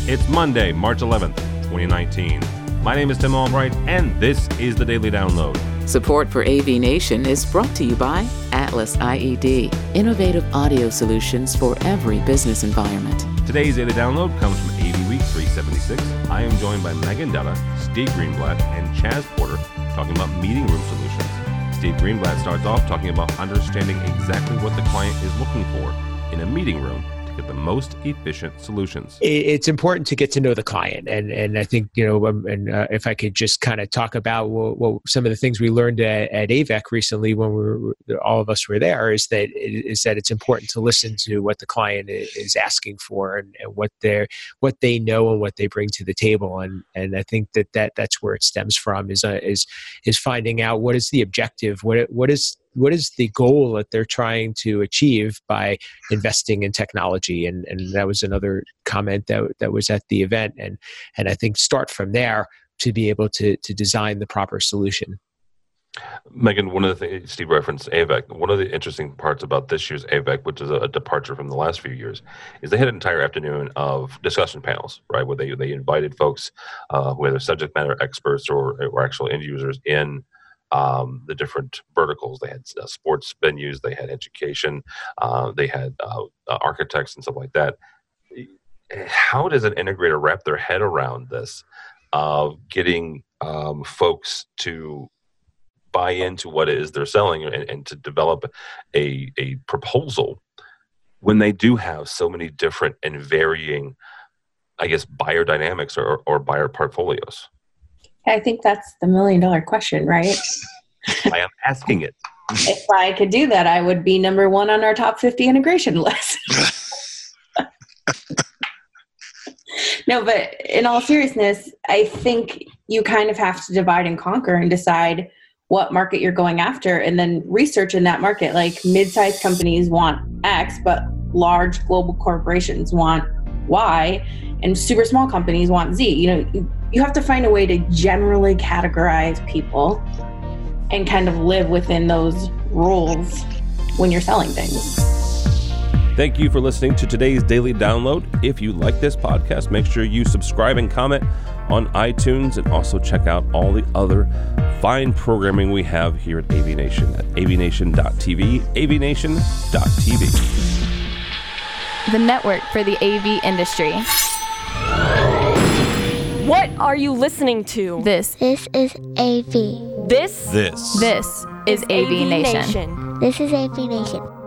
It's Monday, March 11th, 2019. My name is Tim Albright, and this is the Daily Download. Support for AV Nation is brought to you by Atlas IED, innovative audio solutions for every business environment. Today's Daily Download comes from AV Week 376. I am joined by Megan Dutta, Steve Greenblatt, and Chaz Porter talking about meeting room solutions. Steve Greenblatt starts off talking about understanding exactly what the client is looking for in a meeting room to get the most efficient solutions. It's important to get to know the client. And I think, if I could just kind of talk about some of the things we learned at AVEC recently when all of us were there is that it's important to listen to what the client is asking for and what they know and what they bring to the table. And I think that's where it stems from is finding out what is the objective, what is the goal that they're trying to achieve by investing in technology? And that was another comment that was at the event. And I think start from there to be able to design the proper solution. Megan, one of the things Steve referenced AVEC, one of the interesting parts about this year's AVEC, which is a departure from the last few years, is they had an entire afternoon of discussion panels, right, where they invited folks, whether subject matter experts or actual end users in the different verticals. They had sports venues, they had education, they had architects and stuff like that. How does an integrator wrap their head around this of getting folks to buy into what it is they're selling and to develop a proposal when they do have so many different and varying, I guess, buyer dynamics or buyer portfolios? I think that's the $1 million question, right? I am asking it. If I could do that, I would be number one on our top 50 integration list. No, but in all seriousness, I think you kind of have to divide and conquer and decide what market you're going after and then research in that market. Like mid-sized companies want X, but large global corporations want Y, and super small companies want Z. You have to find a way to generally categorize people and kind of live within those rules when you're selling things. Thank you for listening to today's Daily Download. If you like this podcast, make sure you subscribe and comment on iTunes, and also check out all the other fine programming we have here at AV Nation at avnation.tv, avnation.tv. The network for the AV industry. What are you listening to? This is AV. This is AV Nation. This is AV Nation.